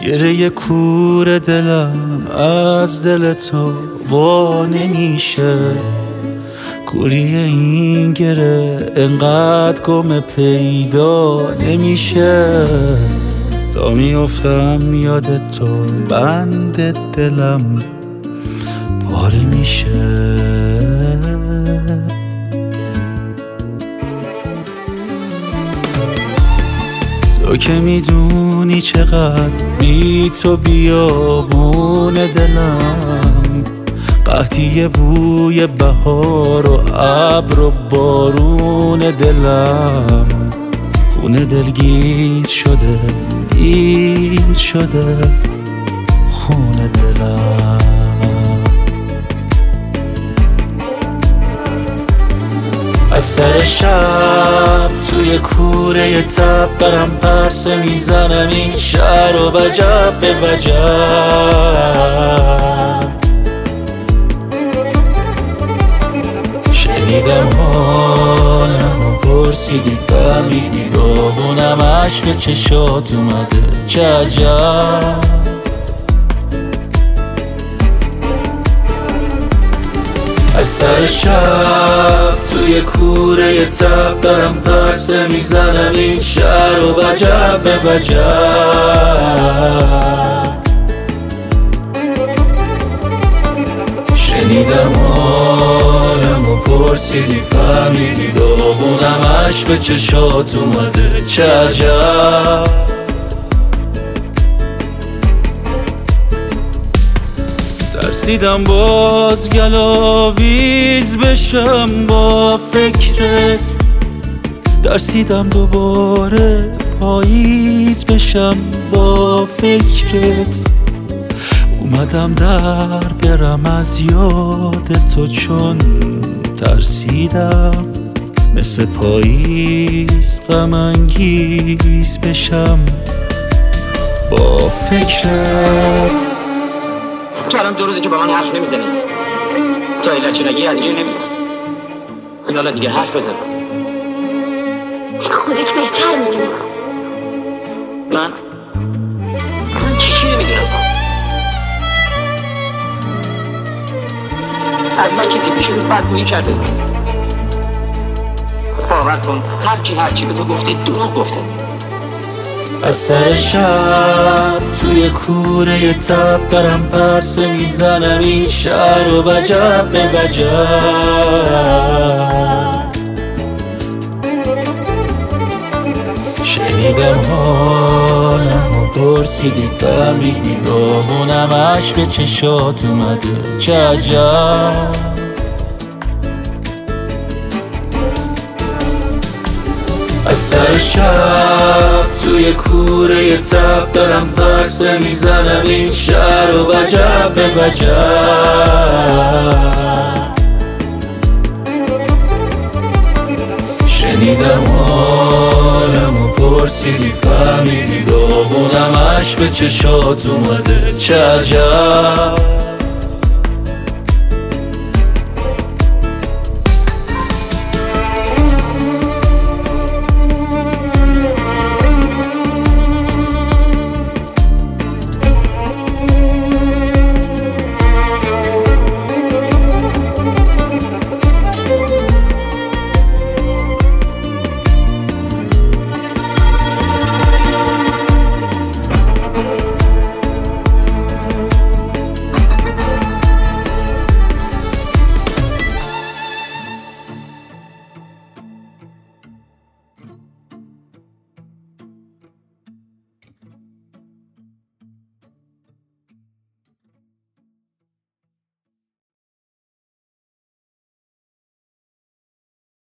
گره کور دلم از دل تو وا نمیشه. کوری این گره انقدر گم پیدا نمیشه. تا میافتم یاد تو بند دلم پاره میشه. تو که میدونی چقدر بی تو بیابون دلم، قحطی بوی بهار و ابر و بارون دلم. خونه دلگیر شده گیر شده خونه دلم. از سر شب توی کوره تب برم پرسه میزنم این شهر و وجب به وجب. شنیدم حالم و پرسیدی فهمیدی داغونم عشق به چشات اومده چه عجب. از سر شب توی کوره تب دارم پرسه میزنم این شهر و وجب به وجب. شنیدم حالم و پرسیدی فهمیدی داغونم عشق به چشات اومده چه عجب. ترسیدم باز گلاویز بشم با فکرت، ترسیدم دوباره پاییز بشم با فکرت. اومدم در برم از یاد تو چون ترسیدم مثل پاییز غم انگیز بشم با فکرت. تو الان 2 روزه که با من حرف نمیزنی، تو حقیقت چه نگی از اینجا نمیدونم. خیالا دیگه حرف بزن. خودت بهتر میدونی. من چیزی نمیدونم. از من کسی پیش رو بدگویی کرده. باور کن هرچی به تو گفته دروغ گفته. از سر شب توی کوره تب دارم پرسه میزنم این شهر و وجب به وجب. شنیدم حالم و پرسیدی فهمیدی داغونم عشق به چشات اومده چه عجب. از سر شب توی کوره تب دارم پرسه میزنم این شهر و وجب به وجب. شنیدم حالم و پرسیدی فهمیدی داغونم عشق به چشات اومده چه عجب.